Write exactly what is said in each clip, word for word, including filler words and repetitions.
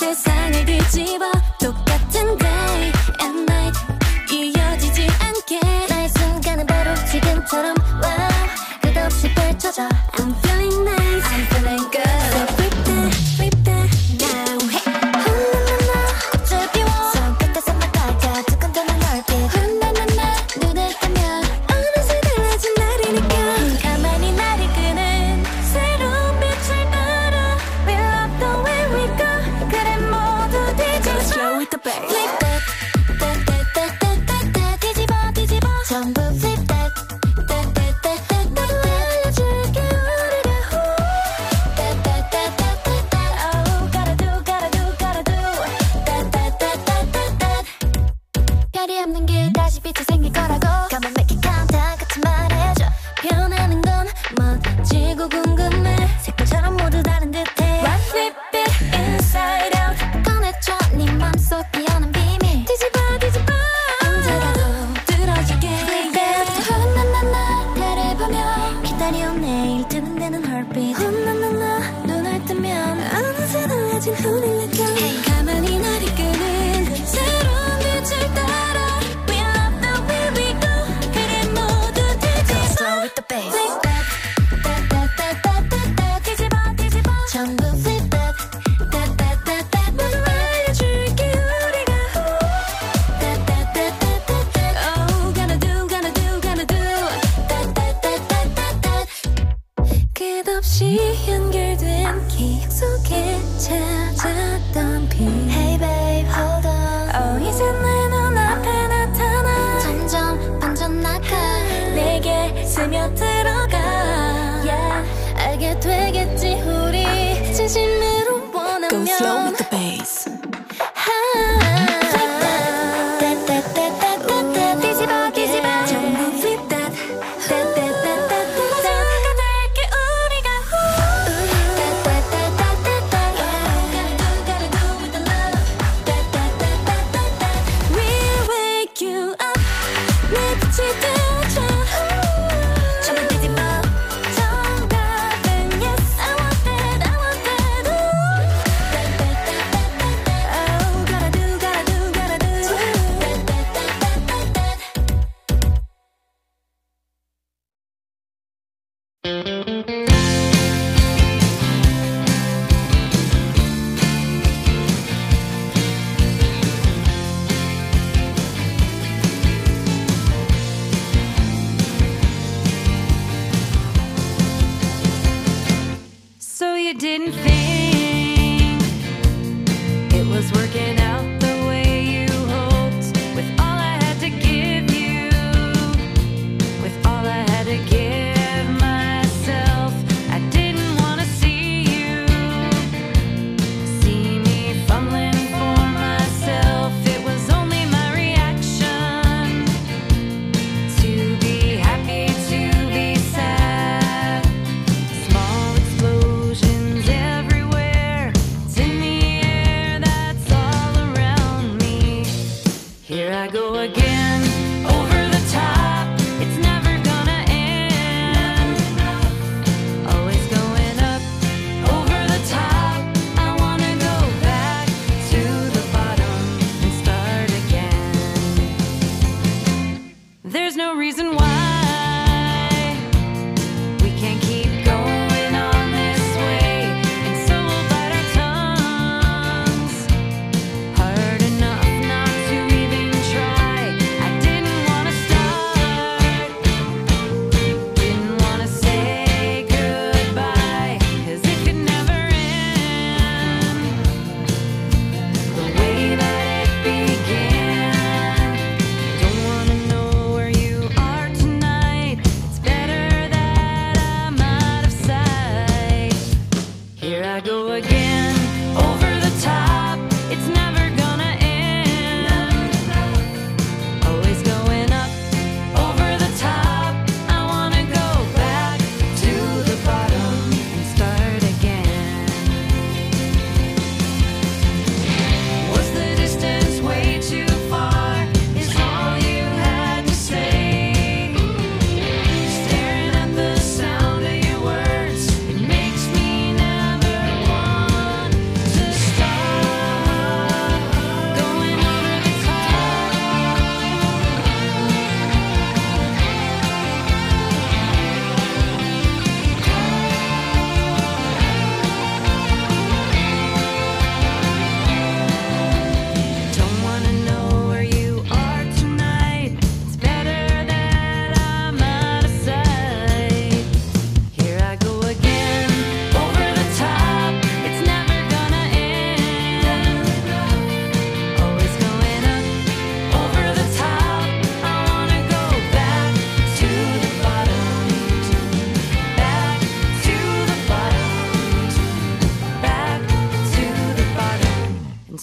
세상을 뒤집어 똑같은 day and night 이어지지 않게 나의 순간은 바로 지금처럼 wow 끝없이 펼쳐져 I'm feeling nice I'm feeling good So flip that flip that now hey 훌라라라 꽃을 피워 손끝에서 막아가 두근두근 넓게 훌라라라 눈을 뜨면 어느새 달라진 나를 느껴 가만히 나를 끄는 새로운 빛을 따라 We love the way we go 그래 모두 뒤집어 Slow with the bass Flip that that that that that that that 뒤집어 뒤집어 전부 flip that that that that that 너도 알려줄게 우리가 후 that that that that that that oh gotta do gotta do gotta do that that that that that that 별이 없는 게 다시 빛이 생길 거라고 Come on make it count down 같이 말해줘 변하는 건 멋지고 궁금해 색깔처럼 모두 다른 듯해 One flip it inside out 꺼내줘 네 맘속 피어난 비밀 뒤집어 뒤집어 언제라도 들어줄게 Flip it 훌라라라 달을 보며 기다려 내일 뜨는 데는 heartbeat 훌라라라 눈을 뜨면 어느새 달라진 우릴 느껴 Hey 가만히 나를 끄는 새로운 빛을 따라 We love the way we go 그래 모두 뒤집어 Slow with the bass Flip that that that that that that that 뒤집어 뒤집어 전부 flip that that that that that 모두 알려줄게 우리가 후 that that that that that that oh gonna do gonna do gonna do that that that that that that 끝없이 연결된 기억 속에 찾았던 빛 Hey babe hold on oh 이제 내 눈앞에 나타나 점점 번져나가 내게 스며들어가 yeah 알게 되겠지 우리 진심으로 원하면 Go slow with the bass that that that that that that 뒤집어 뒤집어 전부 flip that that that that that that that 될게 우리가 후 that that that that that that gotta do gotta do with the love that that that that that that We'll wake you up 내 빛이 되어줘 전부 뒤집어 정답은 yes I want that I want that ooh that that that that that that oh gotta do gotta do gotta do that that that that that that So you didn't think it was working out the way you hoped with all I had to give you, with all I had to give myself. I didn't want to see you, see me fumbling for myself. It was only my reaction to be happy, to be sad. Small explosions everywhere. It's in the air, that's all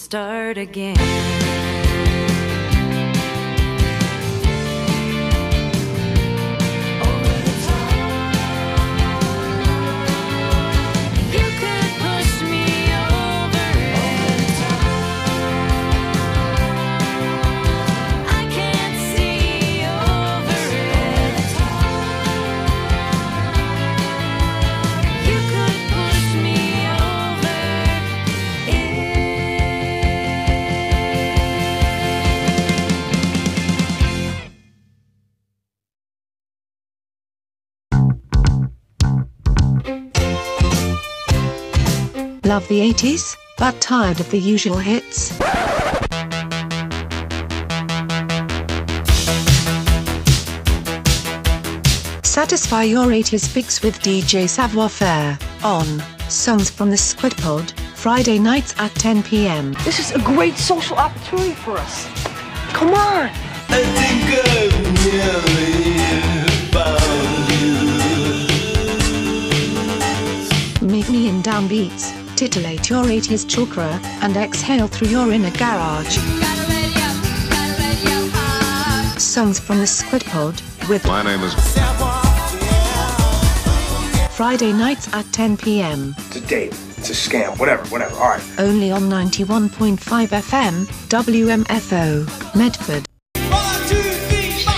start again. Love the eighties, but tired of the usual hits? Satisfy your eighties fix with D J Savoir Faire, on Songs from the Squid Pod, Friday nights at ten p m. This is a great social opportunity for us. Come on! I think I've nearly found you. Meet me in downbeats, titillate your eighties chakra, and exhale through your inner garage. Songs from the Squid Pod, with My name is Friday nights at ten p m. It's a date. It's a scam. Whatever, whatever. All right. Only on ninety-one point five F M, W M F O, Medford. One, two, three, four.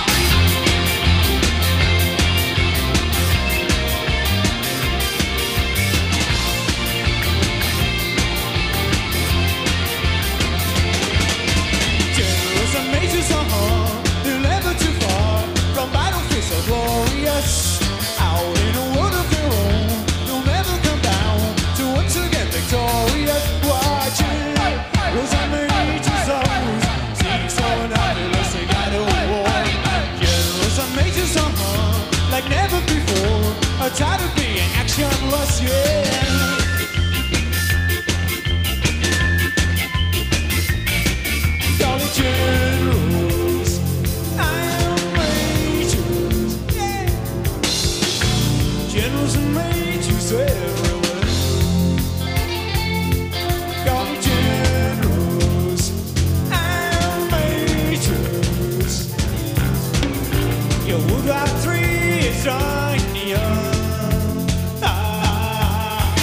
Generals and majors are hard. They're never too far from battlefields so glorious. Out in a world of their own, they'll never come down to once again victorious. Watching those and majors always sing so unhappy, they got a war. Generals and majors are hard like never before. Are tired of being actionless, yeah. Dolly generals and majors, yeah. Generals and majors everywhere. Dolly generals and majors. Your Woodrow three is on the ah.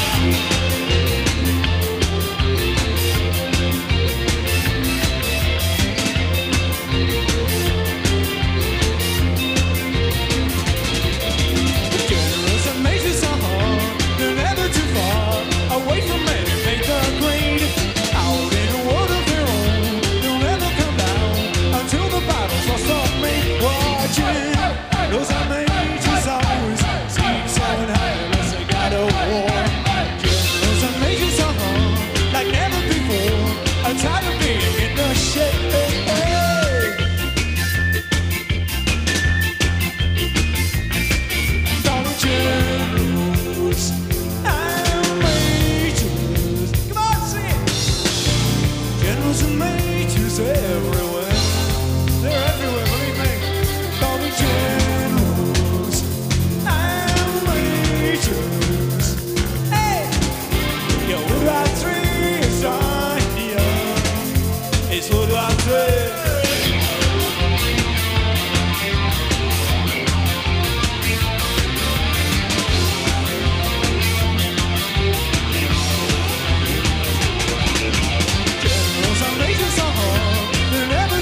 Generals and majors are hard. They're never too far away from any maker grade. Out in a world of their own, they'll never come down until the battle's lost on me. Watching those are majors always seem so unhappy unless they got a war. Generals and majors are hard like never before. I'm tired of being in the shade. Dollar generals and majors. Come on, sing it. Generals and majors everywhere. They're everywhere, believe me. Dollar generals and majors. Hey, yo, Woodrow three is on the air. It's Woodrow three. Generals and majors are hard. They're never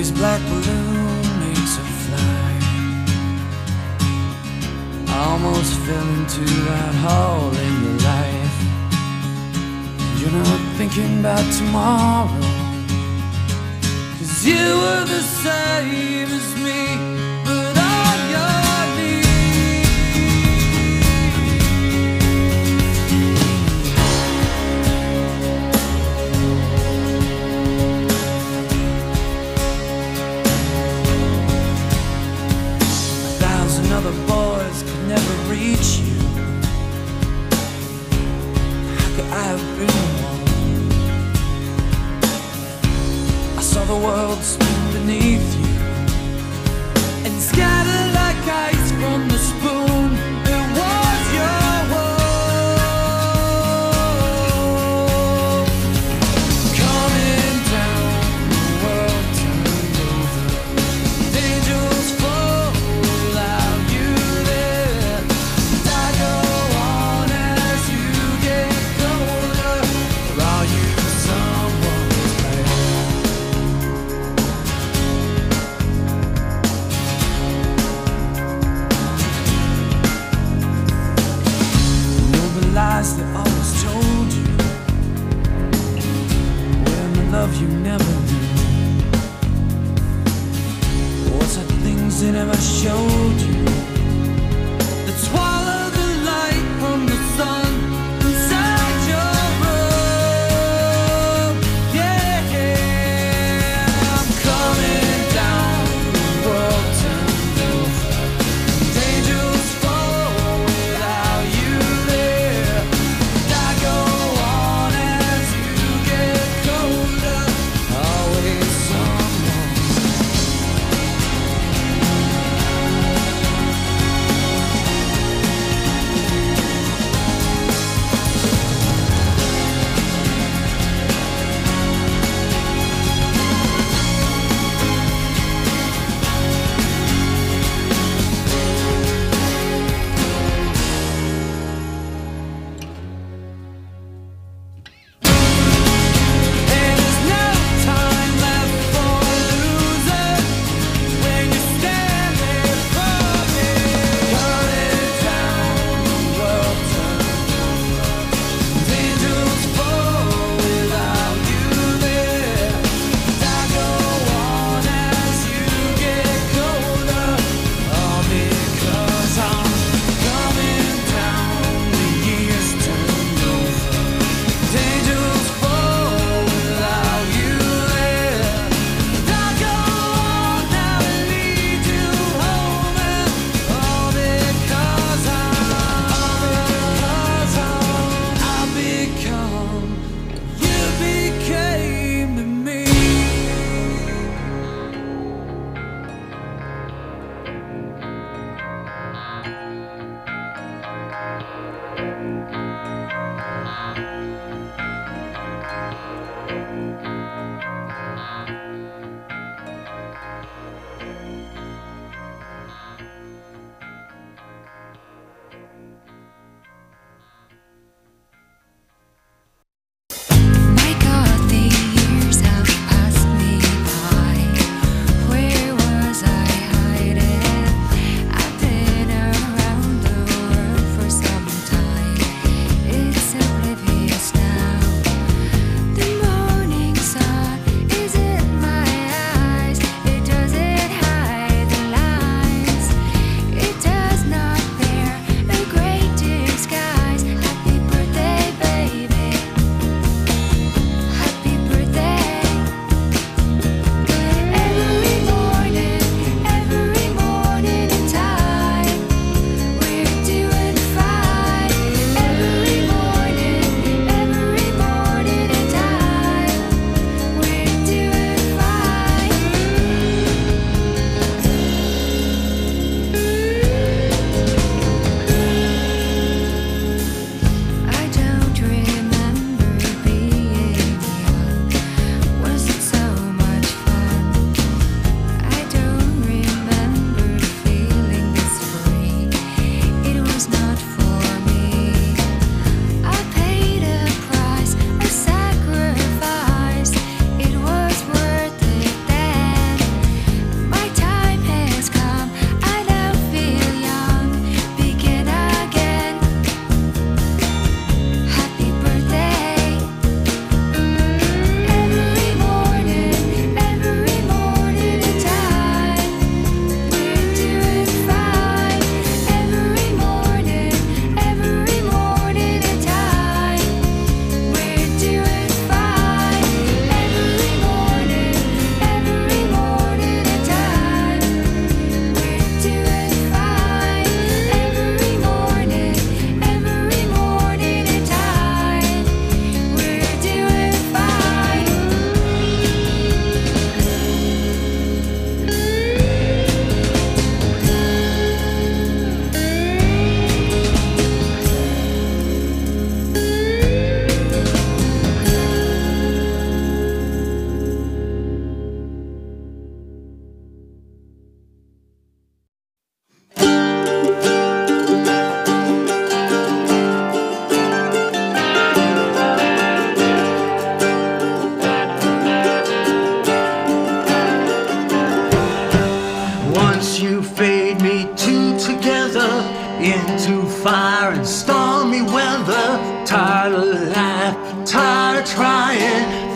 His black balloon makes her fly. I almost fell into that hole in your life. You're not thinking about tomorrow, 'cause you were the same as me, but on your other boys could never reach you. How could I have been one? I saw the world spin beneath you and scatter like ice from the spoon. It was your world. Coming down, the world turned over. Angels fall. Lies they always told you, when the love you never knew. What's the things they never showed you, that swallow the light from the sun inside your room. Yeah, I'm coming down, the world turned over. Angels fall without you there.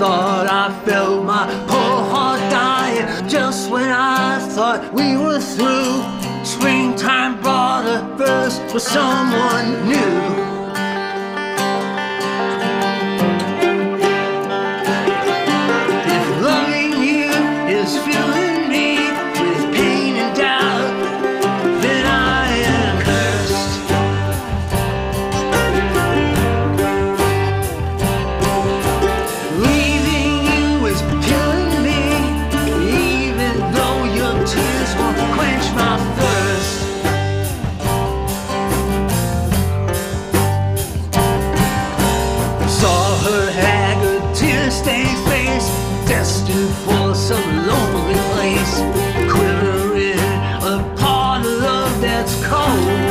thought I felt my poor heart dying. Just when I thought we were through, springtime brought a verse for someone new. If loving you is filling me with pain and doubt, then I am cursed. Leaving you is killing me, even though your tears won't quench my thirst. Saw her haggard, tear-stained face, destined for some lonely place, quivering upon a love that's cold.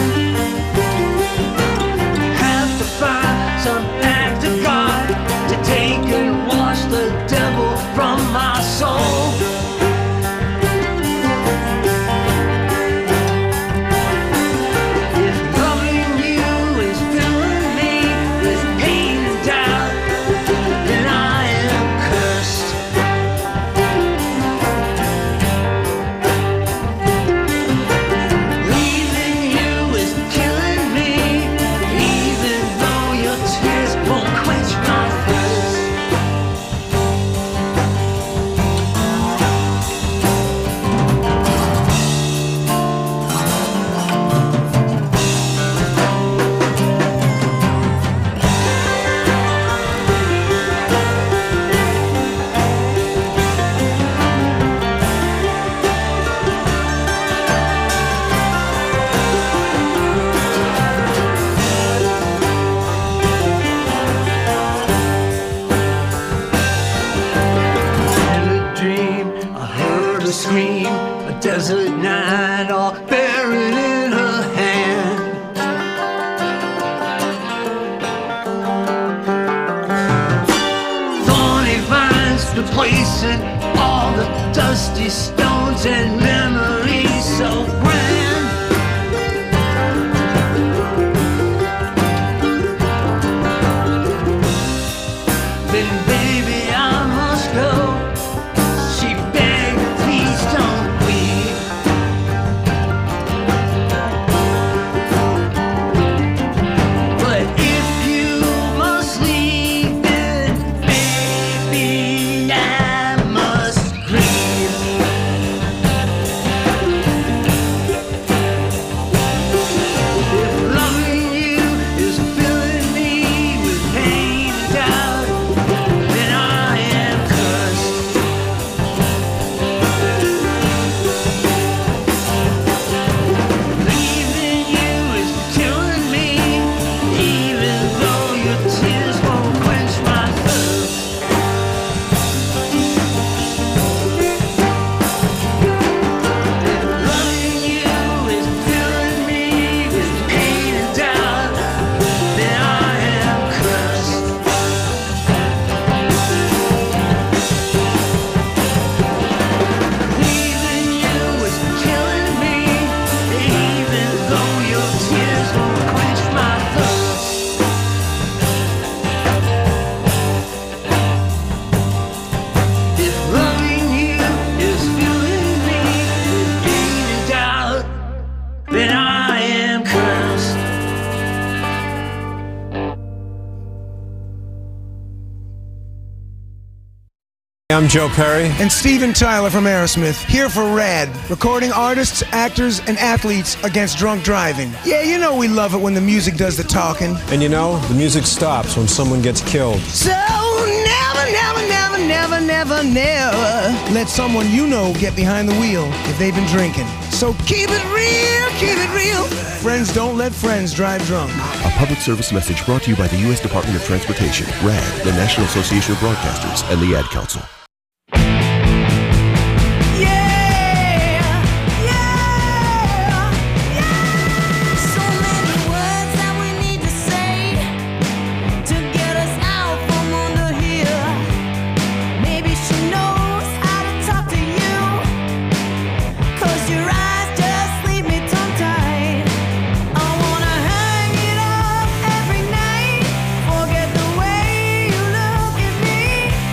Have to find some act of God to take and wash the devil from my soul. If loving you is filling me with pain and doubt, then I am cursed. Leaving you is killing me, even though your tears won't quench my thirst. In a dream, I heard her scream, a desert night all buried in her hand. Thorny vines replacing all the dusty stones and memories so grand. Then baby I must go. She begged, please don't weep. But if you must leave, then baby I must grieve. If loving you is filling me with pain and doubt, then I am cursed. Leaving you is killing me, even though your tears won't quench my thirst. If loving you is filling me with pain and doubt, then I am cursed. Leaving you is killing me, even though your tears won't quench my thirst. If loving you is filling me with pain and doubt, then I am cursed. I'm Joe Perry. And Steven Tyler from Aerosmith, here for RAD, recording artists, actors, and athletes against drunk driving. Yeah, you know we love it when the music does the talking. And you know, the music stops when someone gets killed. So never, never, never, never, never, never let someone you know get behind the wheel if they've been drinking. So keep it real, keep it real. Friends don't let friends drive drunk. A public service message brought to you by the U S Department of Transportation, RAD, the National Association of Broadcasters, and the Ad Council. So many words that we need to say to get us out from under here. Maybe she knows how to talk to you, 'cause your eyes just leave me tongue-tied. I wanna hang it up every night, forget the way you look at me.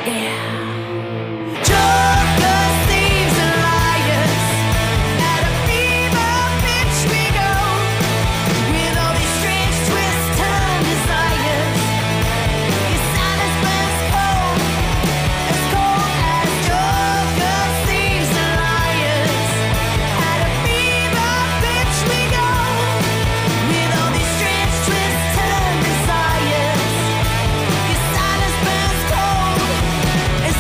As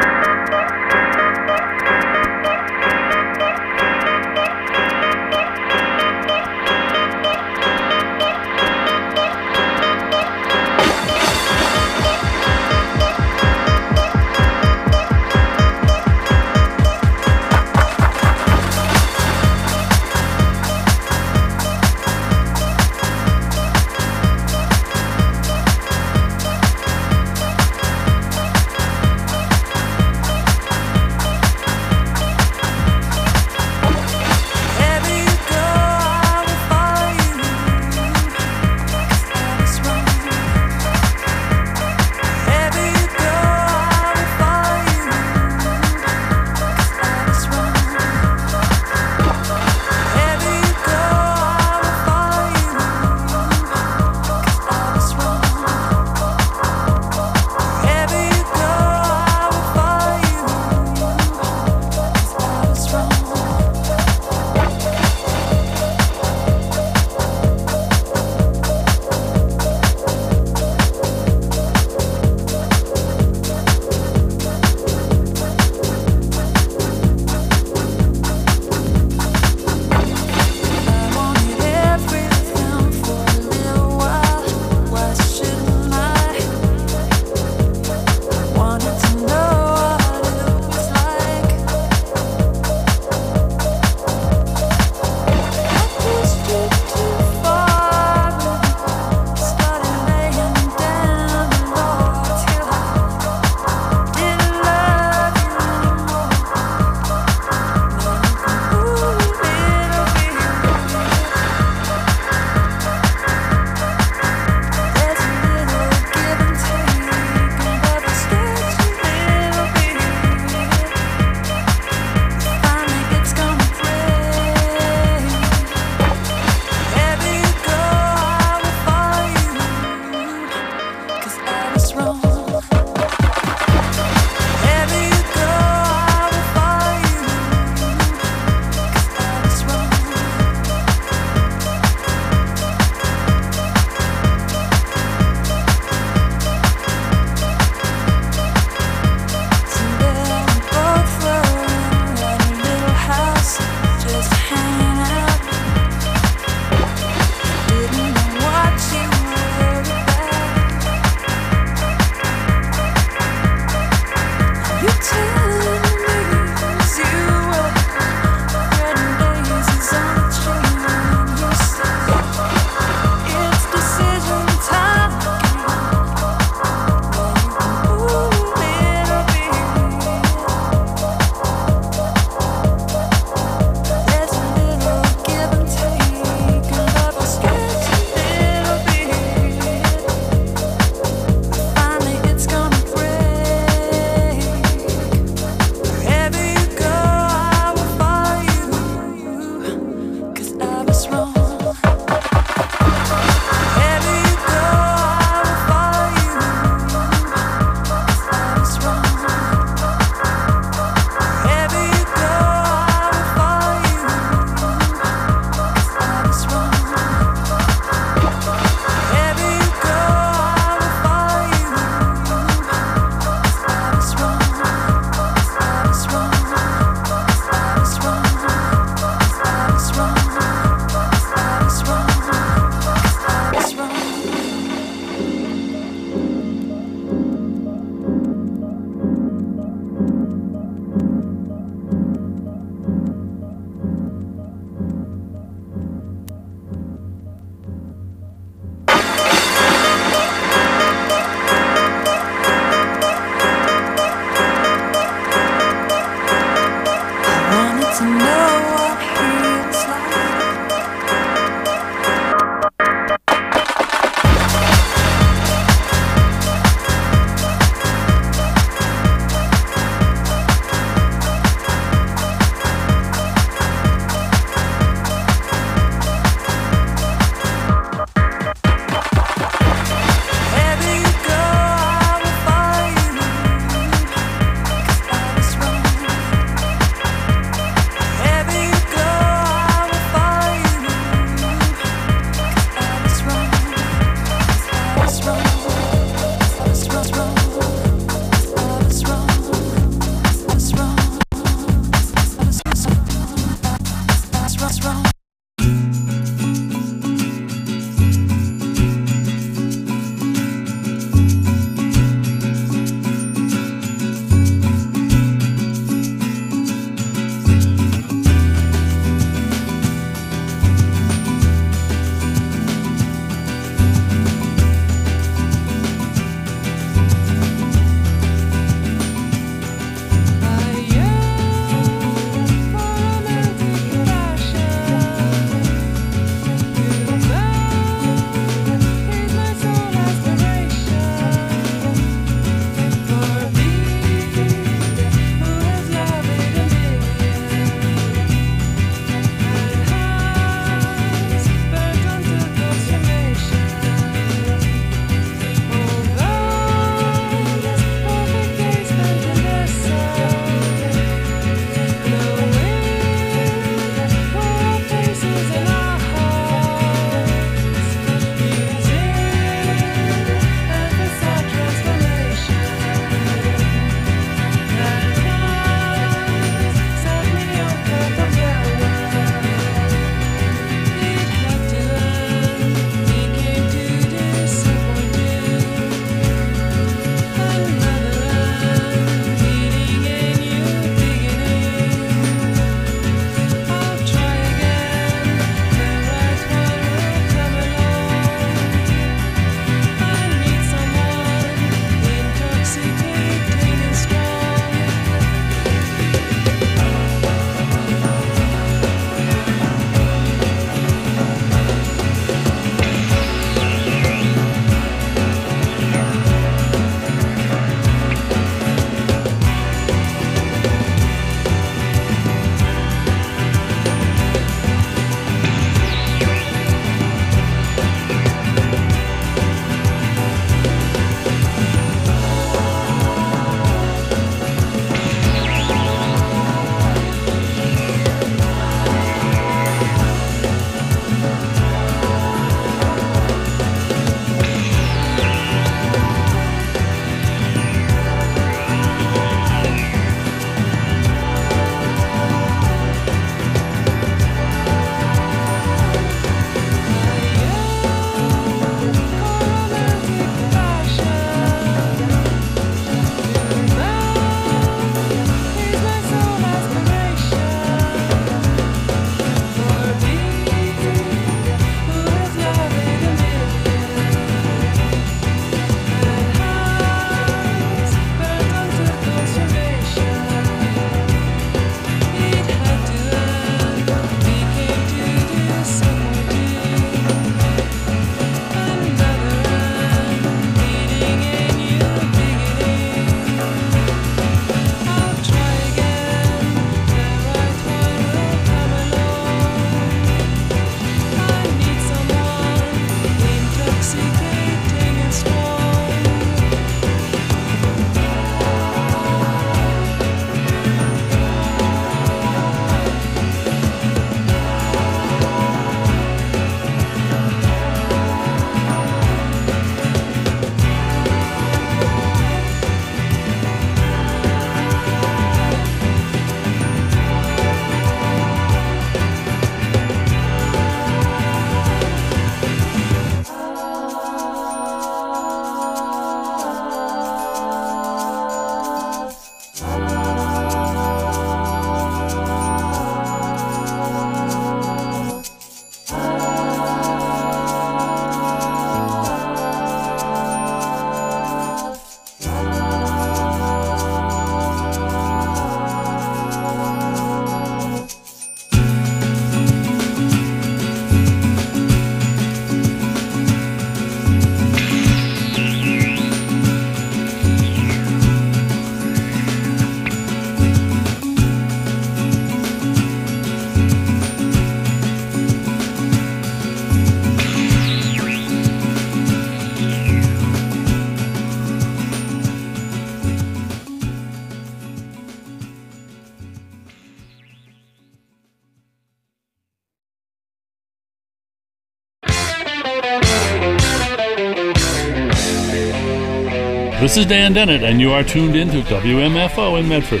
This is Dan Dennett, and you are tuned in to W M F O in Medford.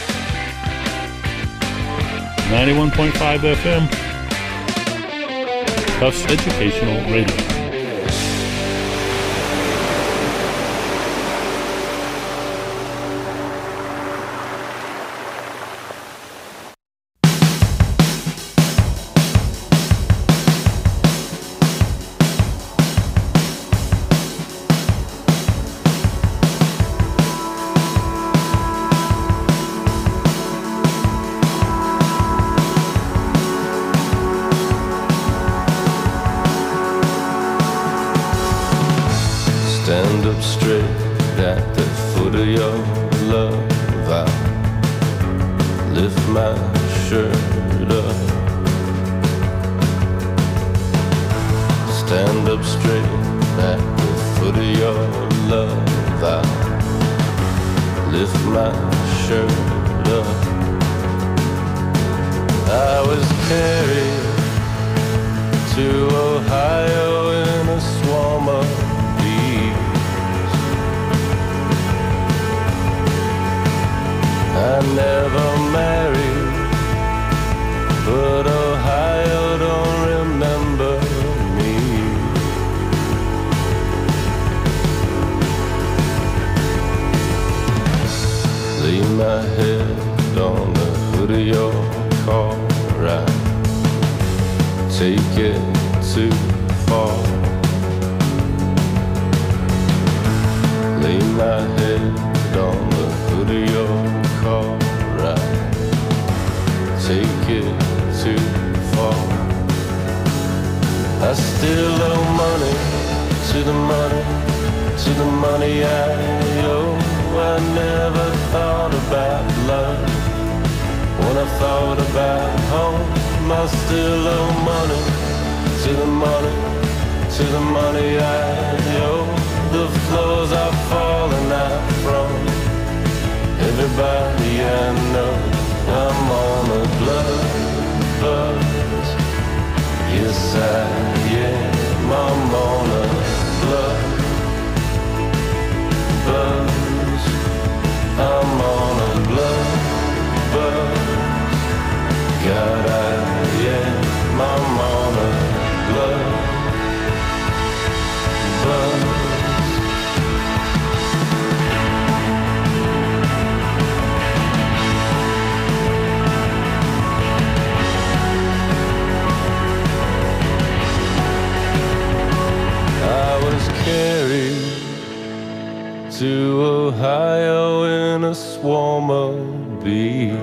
ninety-one point five F M. Tufts Educational Radio. Stand up straight at the foot of your love. I lift my shirt up. Stand up straight at the foot of your love. I lift my shirt up. I was carried to Ohio in a swarm of I never married, but Ohio don't remember me. Lay my head on the hood of your car, I take it too far. Lay my head on the hood of your car, I take it too far. I still owe money to the money, to the money I owe. I never thought about love when I thought about home. I still owe money to the money, to the money I owe. The floors are falling out from everybody I know. I'm on a blood buzz. Yes I am. I'm on a blood buzz. I'm on a blood buzz. God I am. I'm on a blood buzz. Carried to Ohio in a swarm of bees.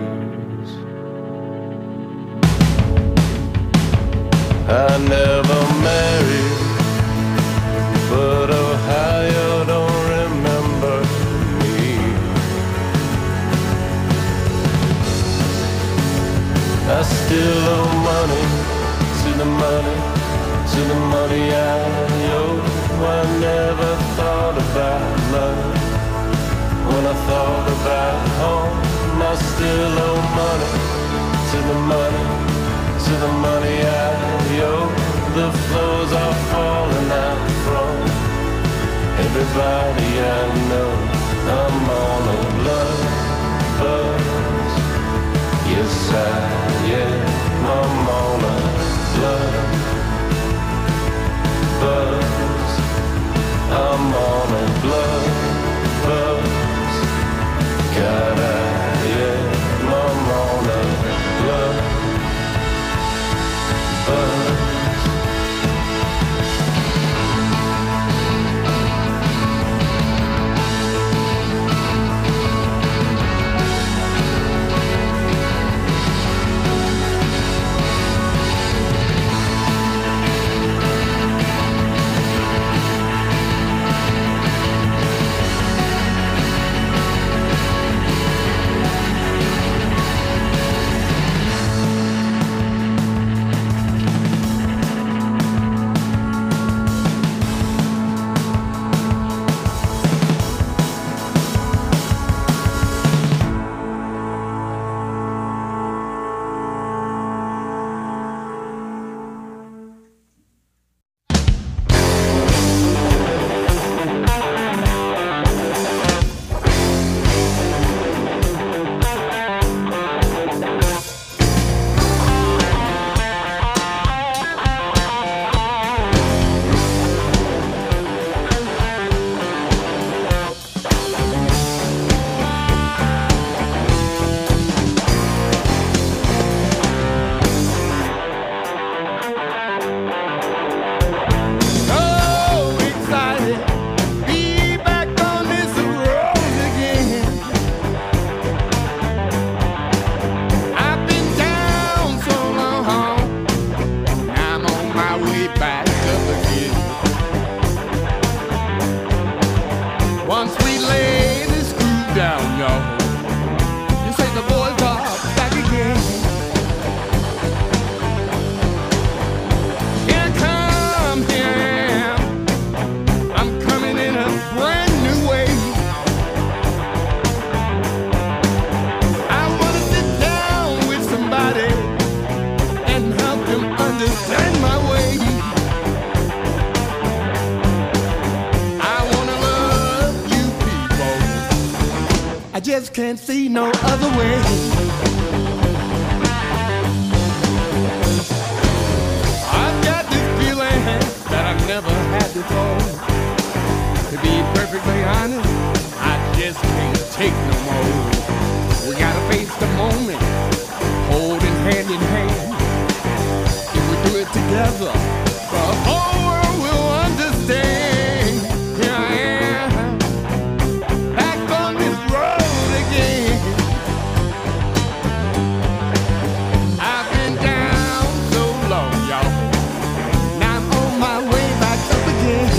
I never married, but Ohio don't remember me. I still owe money to the money, to the money I owe. I never thought about love when I thought about home. I still owe money to the money, to the money I owe. The floors are falling out from everybody I know. I'm on a blood buzz. Yes I am. I'm on a blood buzz. I'm on a blood buzz. God I am. I'm on a blood buzz. again. Once we lay this groove down, y'all, you say the boys are back again. Here I come, here I am. I'm coming in a brand new way. I wanna sit down with somebody and help them understand my way. I wanna love you people. I just can't see no other way. I've got this feeling that I've never had before. To be perfectly honest, I just can't take no more. We gotta face the moment, holding hand in hand. If we do it together, the whole world will understand. Here I am, back on this road again. I've been down so long, y'all. Now I'm on my way back up again.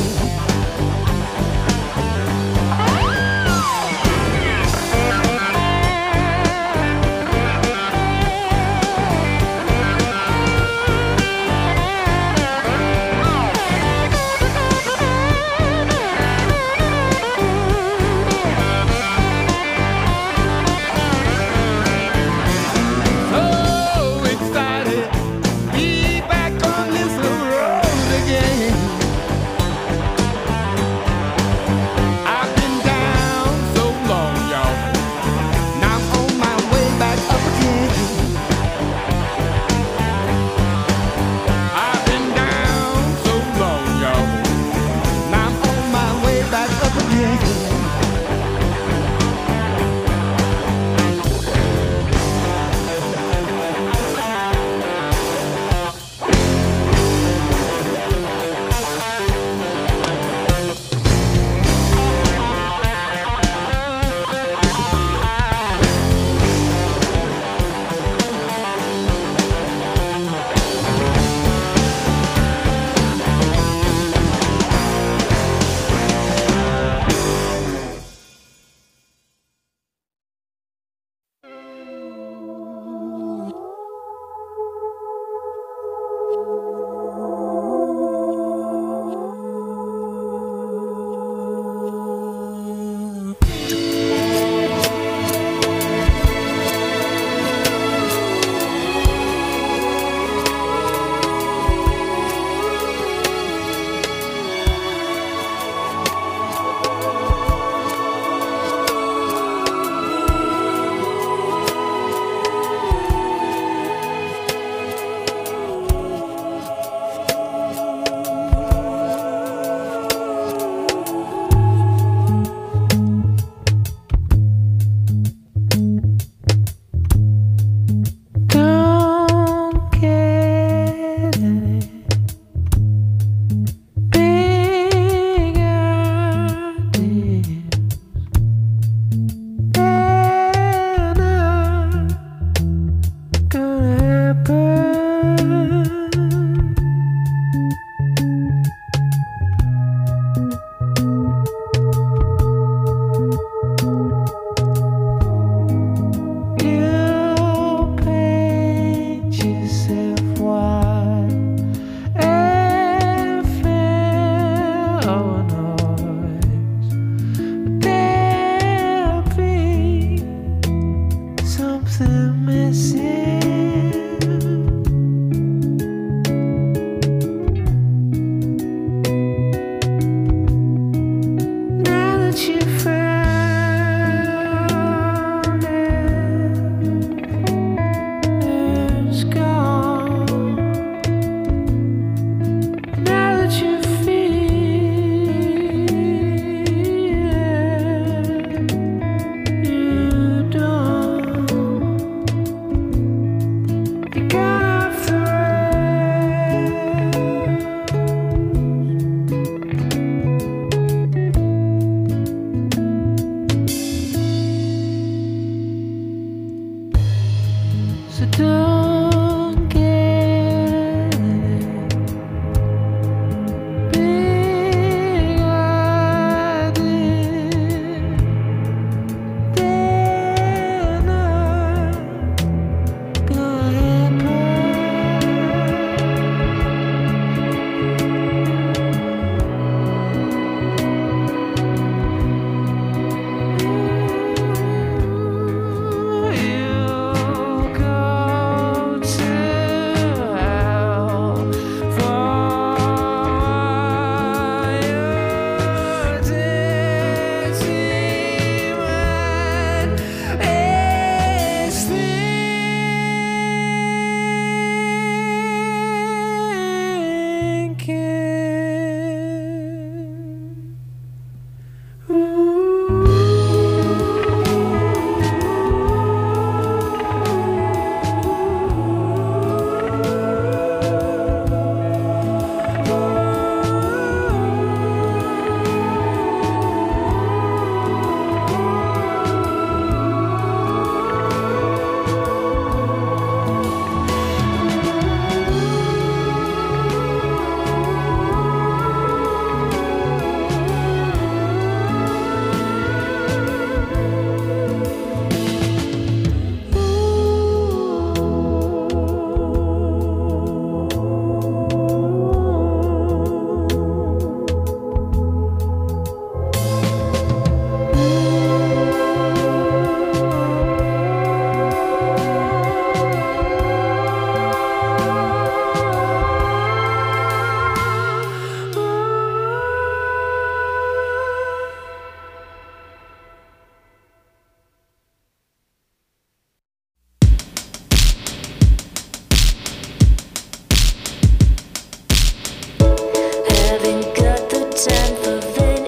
Haven't got the time for vain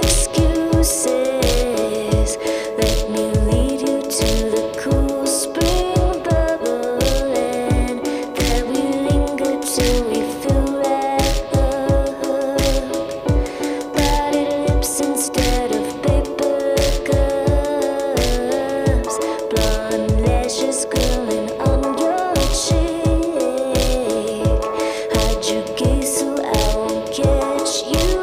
excuses. Let me lead you to the cool spring bubble, and there we linger till we feel wrapped up. Parted lips instead of paper cups, blonde lashes curling on your cheek. Hide your gaze so I won't catch you